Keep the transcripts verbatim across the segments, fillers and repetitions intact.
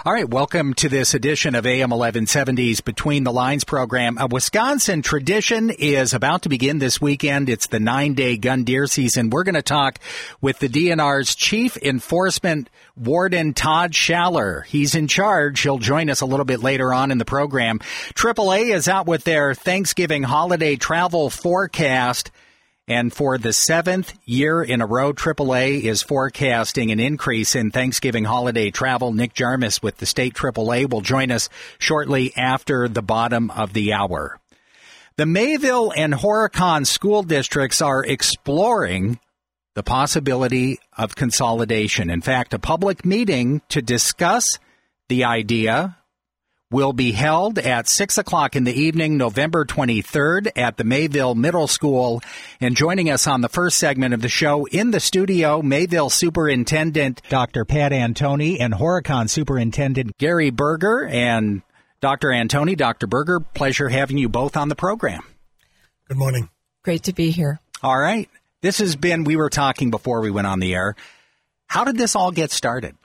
All right, welcome to this edition of A M eleven seventy's Between the Lines program. A Wisconsin tradition is about to begin this weekend. It's the nine-day gun deer season. We're going to talk with the D N R's Chief Enforcement Warden, Todd Schaller. He's in charge. He'll join us a little bit later on in the program. triple A is out with their Thanksgiving holiday travel forecast. And for the seventh year in a row, triple A is forecasting an increase in Thanksgiving holiday travel. Nick Jarmus with the state triple A will join us shortly after the bottom of the hour. The Mayville and Horicon school districts are exploring the possibility of consolidation. In fact, a public meeting to discuss the idea will be held at six o'clock in the evening, November twenty-third, at the Mayville Middle School. And joining us on the first segment of the show in the studio, Mayville Superintendent Doctor Pat Antoni and Horicon Superintendent Gary Berger. And Doctor Antoni, Doctor Berger, pleasure having you both on the program. Good morning. Great to be here. All right. This has been, we were talking before we went on the air. How did this all get started?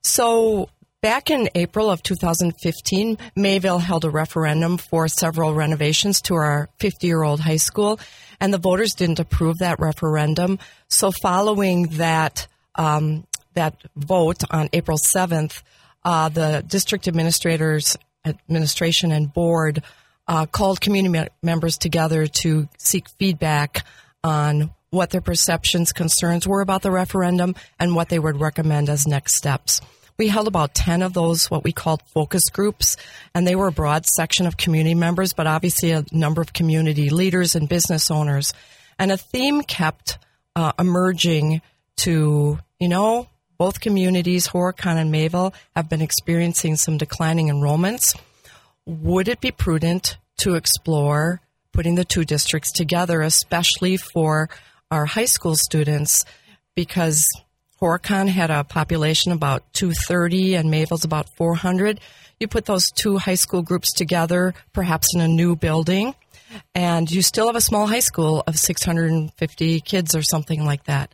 So back in April of two thousand fifteen, Mayville held a referendum for several renovations to our fifty-year-old high school, and the voters didn't approve that referendum. So following that um, that vote on April seventh, uh, the district administrators, administration, and board uh, called community me- members together to seek feedback on what their perceptions, concerns were about the referendum, and what they would recommend as next steps. We held about ten of those, what we called focus groups, and they were a broad section of community members, but obviously a number of community leaders and business owners. And a theme kept uh, emerging to, you know, both communities, Horicon and Mayville, have been experiencing some declining enrollments. Would it be prudent to explore putting the two districts together, especially for our high school students, because Horicon had a population about two hundred thirty and Mayville's about four hundred. You put those two high school groups together, perhaps in a new building, and you still have a small high school of six hundred fifty kids or something like that.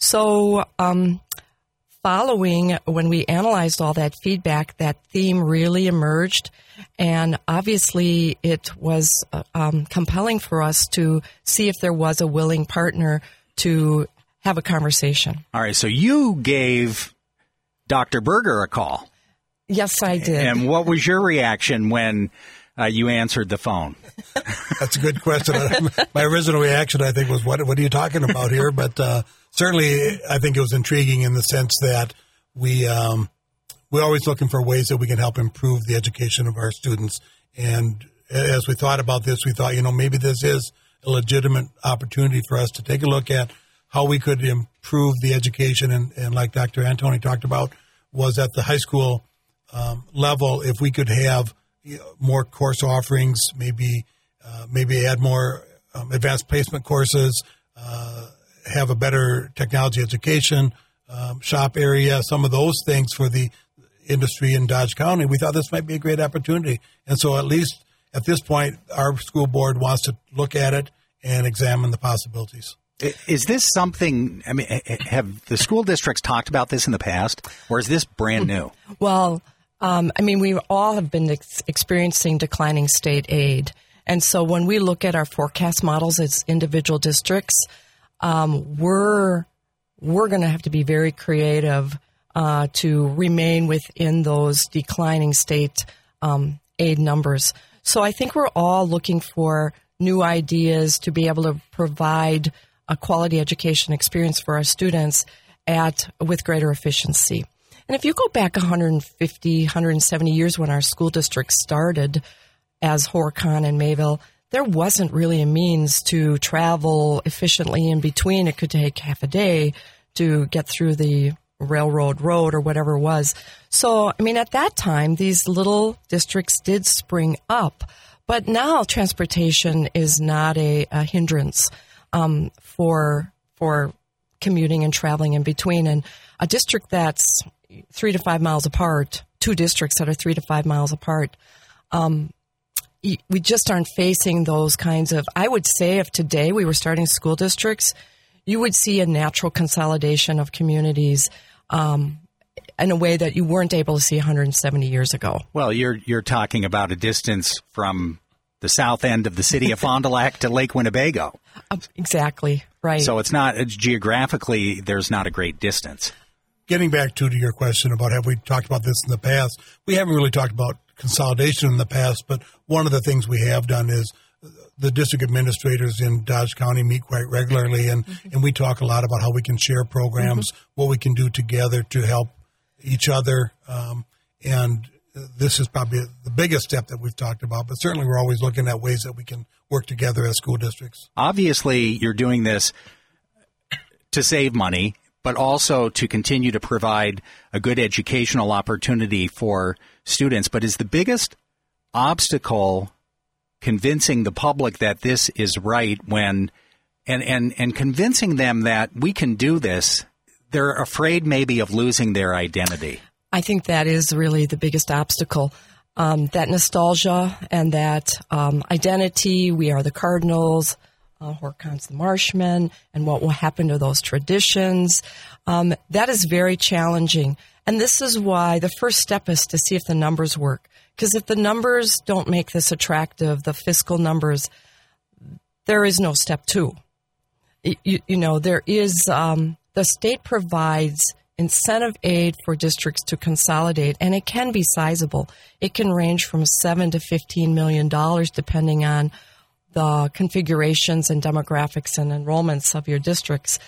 So um, following, when we analyzed all that feedback, that theme really emerged, and obviously it was um, compelling for us to see if there was a willing partner to have a conversation. All right, so you gave Doctor Berger a call. Yes, I did. And what was your reaction when uh, you answered the phone? That's a good question. My original reaction, I think, was, what What are you talking about here? But uh, certainly, I think it was intriguing in the sense that we, um, we're always looking for ways that we can help improve the education of our students. And as we thought about this, we thought, you know, maybe this is a legitimate opportunity for us to take a look at how we could improve the education, and, and like Doctor Antoni talked about, was at the high school um, level, if we could have you know, more course offerings, maybe uh, maybe add more um, advanced placement courses, uh, have a better technology education um, shop area, some of those things for the industry in Dodge County. We thought this might be a great opportunity. And so at least at this point, our school board wants to look at it and examine the possibilities. Is this something, I mean, have the school districts talked about this in the past, or is this brand new? Well, um, I mean, we all have been ex- experiencing declining state aid. And so when we look at our forecast models as individual districts, um, we're we're going to have to be very creative uh, to remain within those declining state um, aid numbers. So I think we're all looking for new ideas to be able to provide a quality education experience for our students at with greater efficiency. And if you go back one hundred fifty, one hundred seventy years when our school district started as Horicon and Mayville, there wasn't really a means to travel efficiently in between. It could take half a day to get through the railroad road or whatever it was. So, I mean, at that time, these little districts did spring up. But now transportation is not a, a hindrance um, for for commuting and traveling in between. And a district that's three to five miles apart, two districts that are three to five miles apart, um, we just aren't facing those kinds of, I would say if today we were starting school districts, you would see a natural consolidation of communities um, in a way that you weren't able to see one hundred seventy years ago. Well, you're you're talking about a distance from the south end of the city of Fond du Lac to Lake Winnebago. Uh, exactly, right. So it's not, it's geographically, there's not a great distance. Getting back to, to your question about have we talked about this in the past, we haven't really talked about consolidation in the past, but one of the things we have done is the district administrators in Dodge County meet quite regularly, and, mm-hmm. and we talk a lot about how we can share programs, mm-hmm. what we can do together to help each other, um, and this is probably the biggest step that we've talked about, but certainly we're always looking at ways that we can work together as school districts. Obviously, you're doing this to save money, but also to continue to provide a good educational opportunity for students. But is the biggest obstacle convincing the public that this is right when, and, and, and convincing them that we can do this? They're afraid maybe of losing their identity. I think that is really the biggest obstacle, um, that nostalgia and that um, identity. We are the Cardinals, uh, Horicons the Marshmen, and what will happen to those traditions. Um, that is very challenging. And this is why the first step is to see if the numbers work. Because if the numbers don't make this attractive, the fiscal numbers, there is no step two. You, you know, there is, um, the state provides incentive aid for districts to consolidate, and it can be sizable. It can range from seven to fifteen million dollars, depending on the configurations and demographics and enrollments of your districts.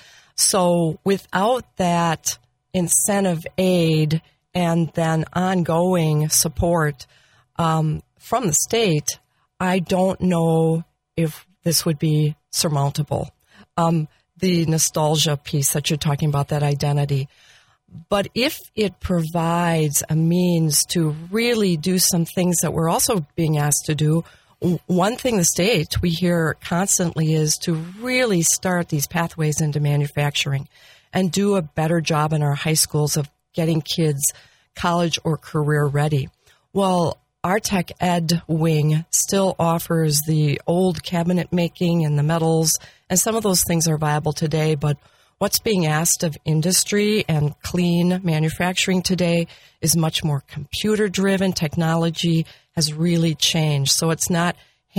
So without that incentive aid and then ongoing support um, from the state, I don't know if this would be surmountable. Um, the nostalgia piece that you're talking about, that identity. But if it provides a means to really do some things that we're also being asked to do, one thing the state we hear constantly is to really start these pathways into manufacturing and do a better job in our high schools of getting kids college or career ready. Well, our tech ed wing still offers the old cabinet making and the metals, and some of those things are viable today, but what's being asked of industry and clean manufacturing today is much more computer-driven. Technology has really changed. So it's not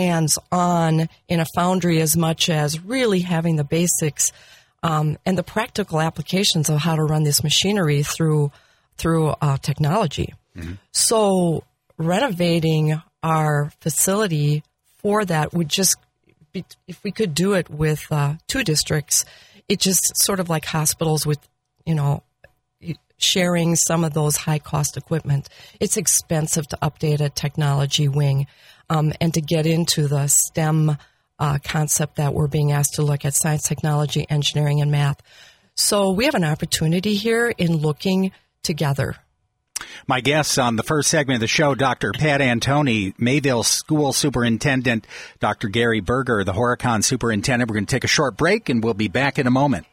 hands-on in a foundry as much as really having the basics um, and the practical applications of how to run this machinery through through uh, technology. Mm-hmm. So renovating our facility for that would just be, if we could do it with uh, two districts, it just sort of like hospitals with, you know, sharing some of those high-cost equipment. It's expensive to update a technology wing um, and to get into the STEM uh, concept that we're being asked to look at: science, technology, engineering, and math. So we have an opportunity here in looking together. My guests on the first segment of the show, Doctor Pat Antoni, Mayville School Superintendent, Doctor Gary Berger, the Horicon Superintendent. We're going to take a short break, and we'll be back in a moment.